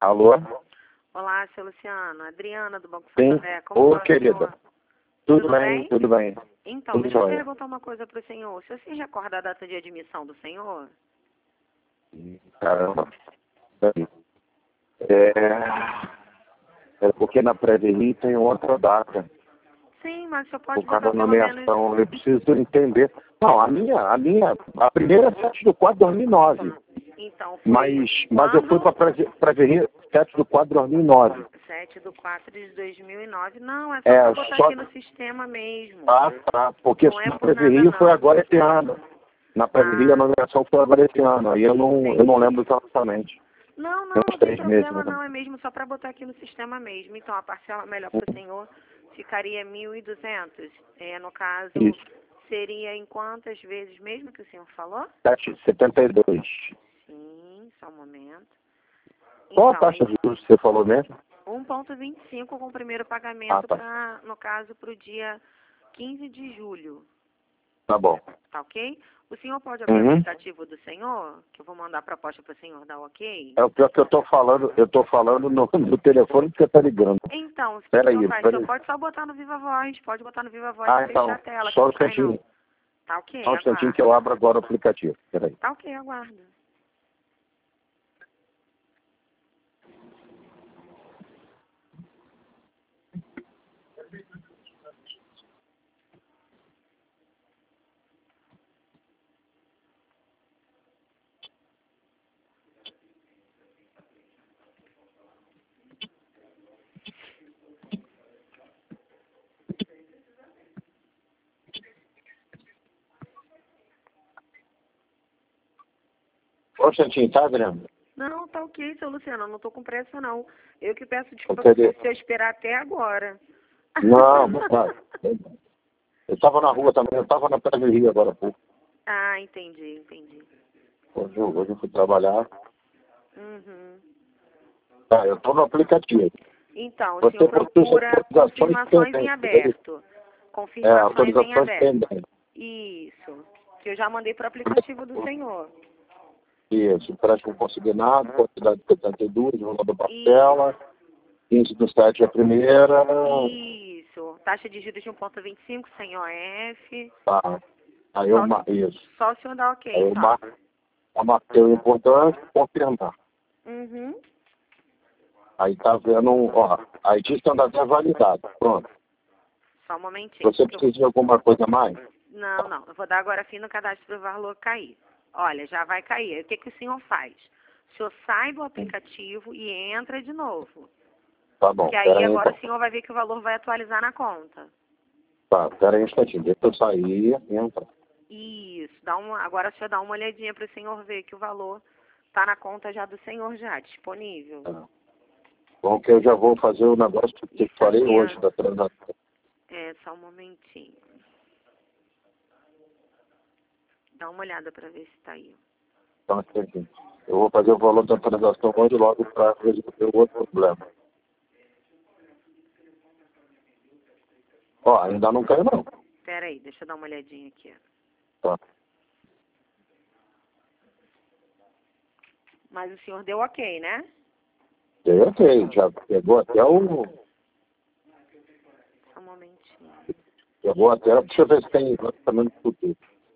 Alô? Olá, seu Luciano. Adriana, do Banco Sim. Santander. Como Ô, vai, querida. senhor? Tudo bem, tudo bem. Então, Tudo deixa eu jóia. perguntar uma coisa para o senhor. O senhor se recorda a data de admissão do senhor? Caramba. É, é porque na Preveni tem outra data. Sim, mas o senhor pode Por causa botar da pelo menos... nomeação, eu preciso entender. Não, a primeira é 7/4/2009. Então, foi Mas eu fui para Preveni 7/4/2009. 7/4/2009. Não, é só É, para botar só... aqui no sistema mesmo. Tá. Porque Não é na por nada, Preveni foi não. agora esse ano. Na Preveni a nomeação foi agora esse ano. Aí eu não lembro exatamente. Não, Tem uns não tem 3 meses, problema né? não, é mesmo só para botar aqui no sistema mesmo. Então, a parcela melhor para o senhor ficaria 1.200. No caso, Isso. seria em quantas vezes mesmo que o senhor falou? 7,72. Sim, só um momento. Qual a Então, taxa de juros que você falou mesmo? 1,25 com o primeiro pagamento, Tá. no caso, para o dia 15 de julho. Tá bom. Tá ok? O senhor pode abrir o Uhum. aplicativo do senhor? Que eu vou mandar a proposta para o senhor dar ok? É o pior que eu tô falando no telefone que você tá ligando. Então, o que o Peraí, senhor faz? O senhor pode só botar no Viva Voz, pode botar no Viva Voz e fechar então, a tela, que só um não cai não. instantinho. Tá ok, Só um instantinho aguardo. que eu abro agora o aplicativo. Peraí. Tá ok, aguardo. Só um instantinho, tá, Adriano? Não, tá ok, seu Luciano, eu não tô com pressa não. Eu que peço desculpa Entendeu? se eu esperar até agora. Não, tá. Eu tava na rua também, eu tava na Preveni agora há pouco. Ah, entendi. Hoje eu fui trabalhar. Uhum. Tá, eu tô no aplicativo. Então, o Você senhor produz procura autorizações confirmações em pendentes. aberto. Confirmações em Autorizações aberto. pendentes. Isso. Que eu já mandei pro aplicativo do senhor. Isso, empréstimo consignado, quantidade de 72, valor da Isso. parcela, 15 do 7 a primeira. Isso. Taxa de juros de 1,25 sem OF. Tá. Aí isso. Só o senhor dá ok, Aí só. eu marquei o importante, confirmar. Uhum. Aí tá vendo, ó, aí diz que anda até validado. Pronto. Só um momentinho. Você precisa de alguma coisa a mais? Não. Eu vou dar agora fim no cadastro para o valor cair. Olha, já vai cair. O que o senhor faz? O senhor sai do aplicativo e entra de novo. Tá bom. Que aí agora o senhor vai ver que o valor vai atualizar na conta. Tá, pera aí um instantinho. Deixa eu sair e entrar. Isso. Agora o senhor dá uma olhadinha para o senhor ver que o valor está na conta já do senhor já, disponível. Tá. Bom, que eu já vou fazer o negócio que eu falei aqui, hoje da transação. Só um momentinho. Dá uma olhada para ver se está aí. Então, assim, eu vou fazer o valor da transação hoje logo para resolver o outro problema. Ó, ainda não caiu não. Espera aí, deixa eu dar uma olhadinha aqui. Tá. Mas o senhor deu ok, né? Deu ok, já pegou até o... Só um momentinho. Pegou até... Deixa eu ver se tem lançamento futuro.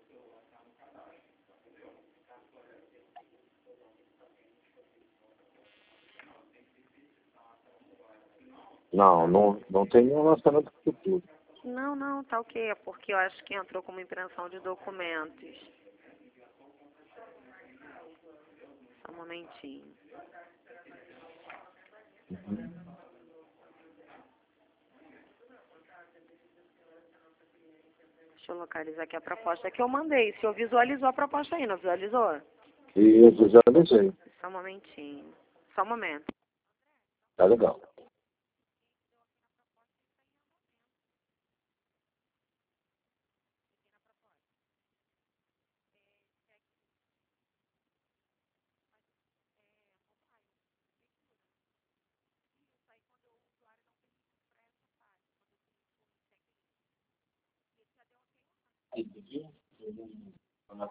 Não tem nenhum lançamento futuro. Não, tá ok. É porque eu acho que entrou como impressão de documentos. Só um momentinho. Deixa eu localizar aqui a proposta que eu mandei. O senhor visualizou a proposta aí, não visualizou? Isso, já avisei. Só um momentinho. Só um momento. Tá legal.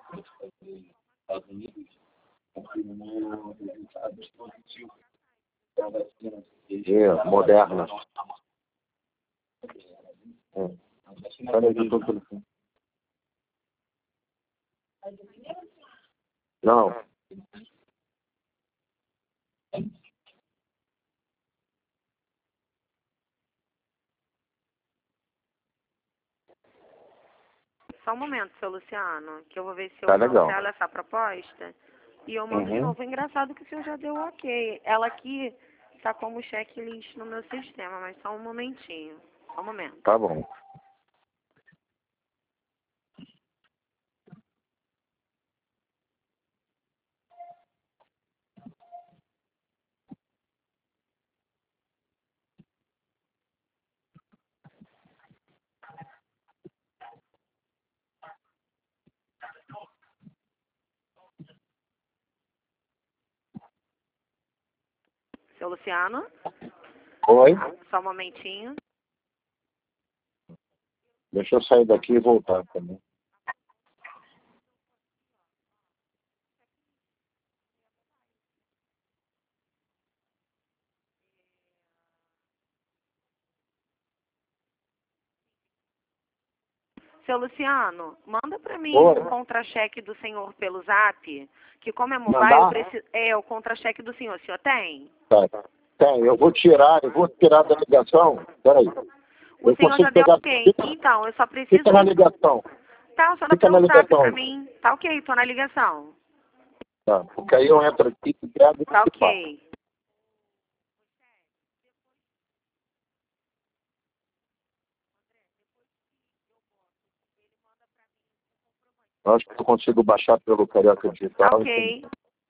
Estados Unidos, confirmou o resultado positivo. Moderna. Olha aqui, tô telefone. Não. Só um momento, seu Luciano, que eu vou ver se eu Tá legal. cancelo essa proposta e eu mando de novo. Engraçado que o senhor já deu ok. Ela aqui está como checklist no meu sistema, mas só um momentinho. Só um momento. Tá bom. Seu Luciano, Oi? só um momentinho. Deixa eu sair daqui e voltar também. Seu Luciano, manda para mim Oi. o contra-cheque do senhor pelo zap, que como é mobile, Mandar? eu preciso... É, o contra-cheque do senhor. O senhor tem? Tá. Tem, eu vou tirar da ligação. Peraí. O Eu senhor já consigo deu pegar. ok. Então, eu só preciso... Fica na ligação. Tá, só dá Fica na pelo zap ligação. pra mim. Tá ok, tô na ligação. Tá. Porque aí eu entro aqui e pego e Tá te passo. ok. Eu acho que eu consigo baixar pelo Carioca Tá Digital. ok.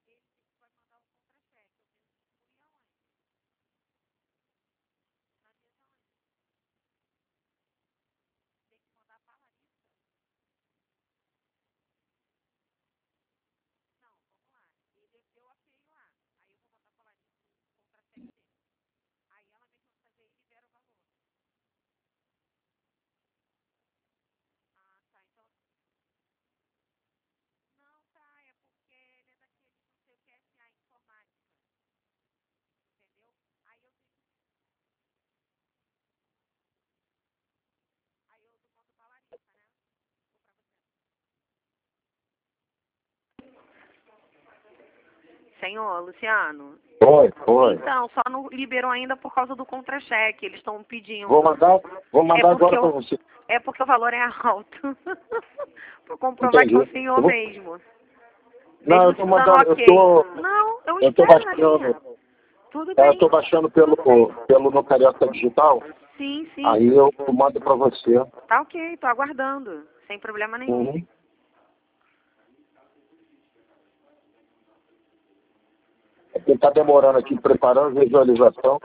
Senhor, Luciano. Oi. Então, só não liberou ainda por causa do contra-cheque. Eles estão pedindo. Vou mandar agora para você. É porque o valor é alto. Pra comprovar Entendi. que é o senhor mesmo. Não, eu Mesmo tô se dando mandando, ok. Não, eu eu tô espero na linha. baixando, Tudo eu bem. tô baixando pelo no Carioca Digital, Sim, sim. aí eu mando para você. Tá ok, tô aguardando. Sem problema nenhum. Uhum. É porque tá demorando aqui, preparando a visualização.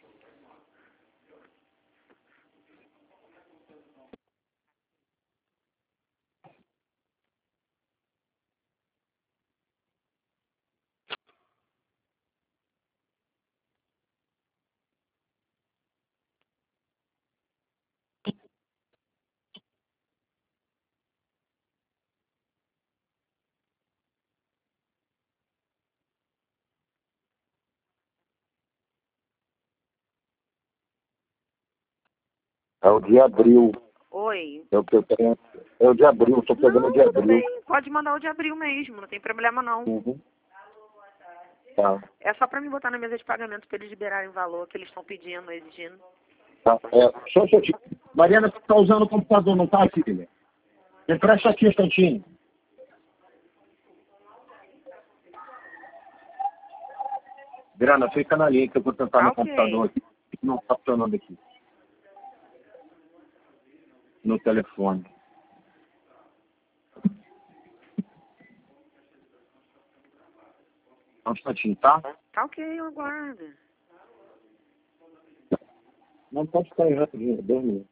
É o de abril. Oi. É o que eu tenho. É o de abril, estou pegando o de Tudo abril. bem. Pode mandar o de abril mesmo, não tem problema não. Uhum. Tá. É só pra me botar na mesa de pagamento pra eles liberarem o valor que eles estão pedindo, exigindo. Tá. Só um instantinho. Mariana, você está usando o computador, não tá, filha? Me presta aqui um instantinho. Grana, fica na linha que eu vou tentar Tá no ok. computador aqui. Não está funcionando aqui. No telefone. Só um instantinho, tá? Tá ok, eu aguardo. Não pode ficar aí rapidinho, 2 minutos.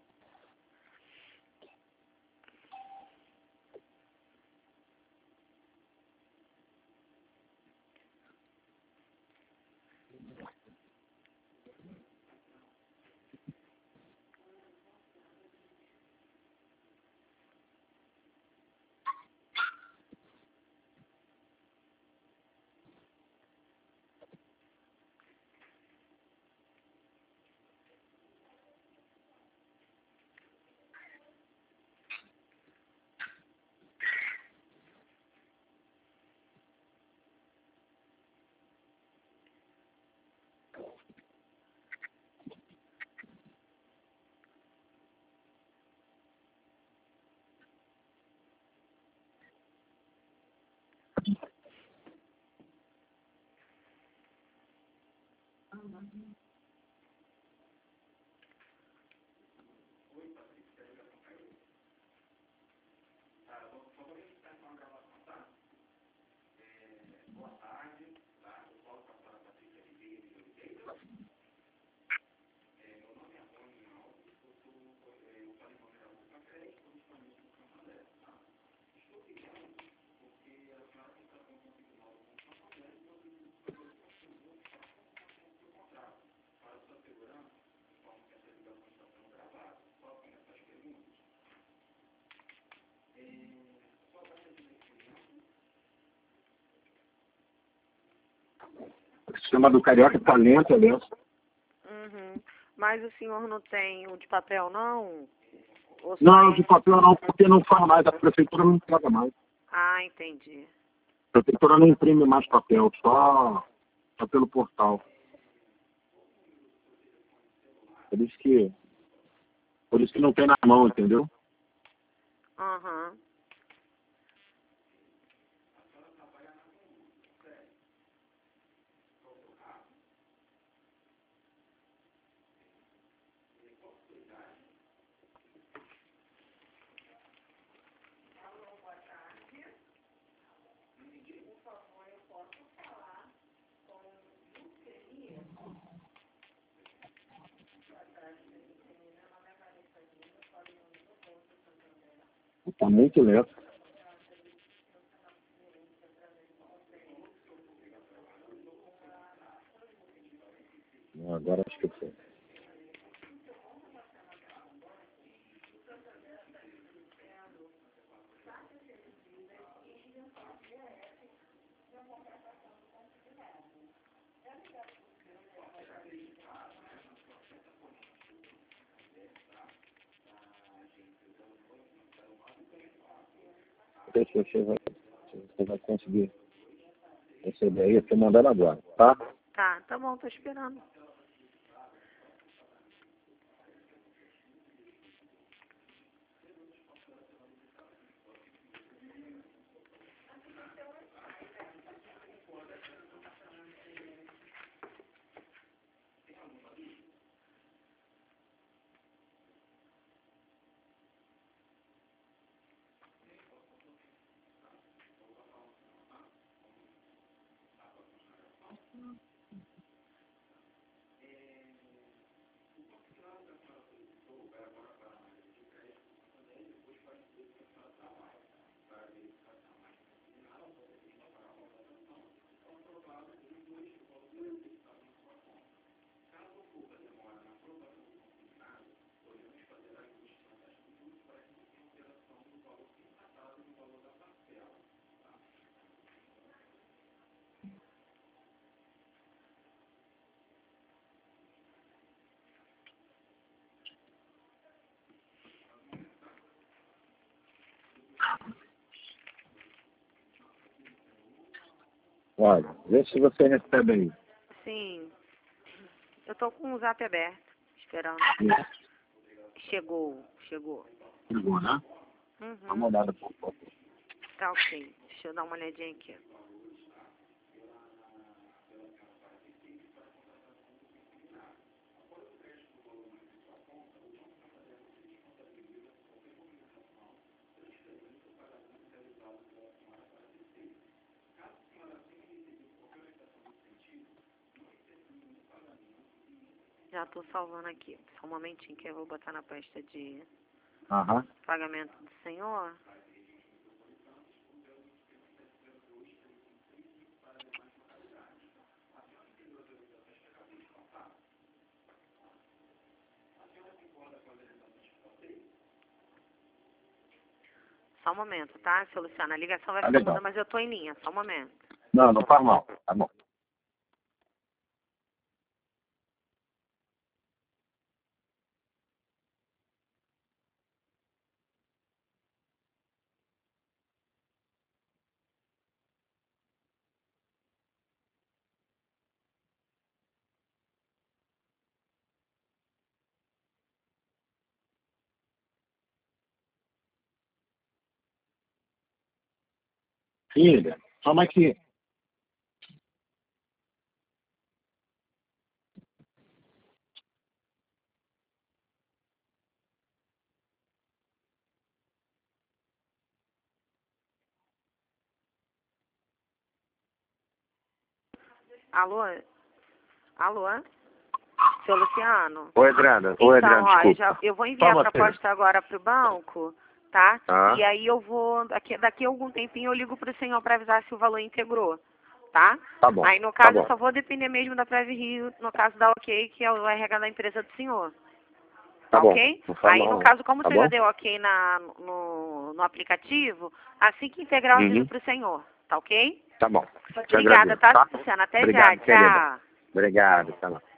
O sistema do Carioca tá lento, Lenço. Uhum. Mas o senhor não tem o de papel, não? Ou só Não, é- de papel não, porque não faz mais. A prefeitura não paga mais. Ah, entendi. A prefeitura não imprime mais papel, só pelo portal. Por isso que, por isso que não tem na mão, entendeu? Aham. Tá muito lento. Agora acho que foi. Não sei se você vai conseguir receber aí, eu tô mandando agora, tá? Tá bom, tô esperando. Olha, vê se você recebe aí. Sim. Eu tô com o zap aberto, esperando. Chegou. Chegou, né? Dá uma Uhum. olhada, por favor. Tá ok. Deixa eu dar uma olhadinha aqui. Já tô salvando aqui. Só um momentinho que eu vou botar na pasta de Aham. pagamento do senhor. Só um momento, tá, seu Luciano? A ligação vai Tá ficar legal. muda, mas eu tô em linha. Só um momento. Não, não faz mal. Tá bom. Filha, toma aqui. Alô? Alô? Seu Luciano? Oi, Adriana. Então, Oi, Adriana, ó, desculpa. eu vou enviar Só a você. proposta agora pro banco, tá? Tá. E aí eu vou, daqui a algum tempinho eu ligo pro senhor para avisar se o valor integrou, tá? Tá bom. Aí no Tá caso eu bom. só vou depender mesmo da Preve Rio, no caso da OK, que é o RH da empresa do senhor. Tá bom. Ok? Não fala Aí, no não. caso, como Tá você já bom? deu ok no aplicativo, assim que integrar eu aviso pro senhor, tá ok? Tá bom. Te Obrigada, agradeço, tá, tá? Luciana? Até Obrigado, já. querida. Tchau. Obrigado. Até lá.